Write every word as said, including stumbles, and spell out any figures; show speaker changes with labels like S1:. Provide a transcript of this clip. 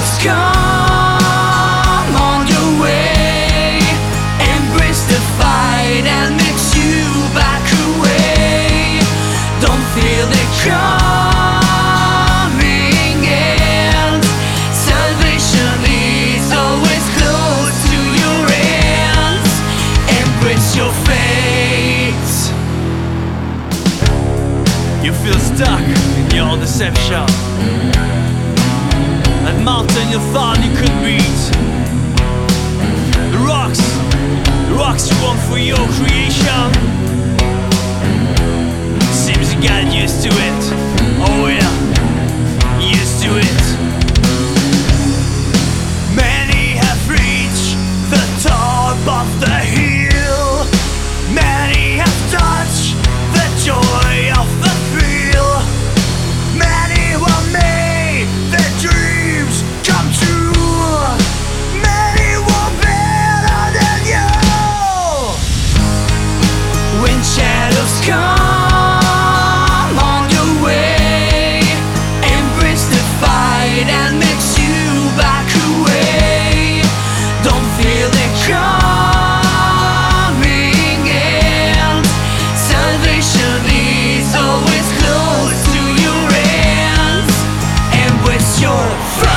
S1: shadows come on your way, embrace the fight and makes you back away. Don't feel the coming end. Salvation is always close to your hands. Embrace your fate.
S2: You feel stuck in your deception. That mountain you thought you could beat. The rocks, the rocks you want for your creation. Seems you got used to it. Oh yeah, used to it. Many have reached the top of the hill. Many have touched the joy of the thrill. Many will make their dreams come true. Many will better than you.
S1: When shadows come on your way, embrace the fight and makes you back away. Don't feel the coming end. Salvation is always close to your hands. Embrace your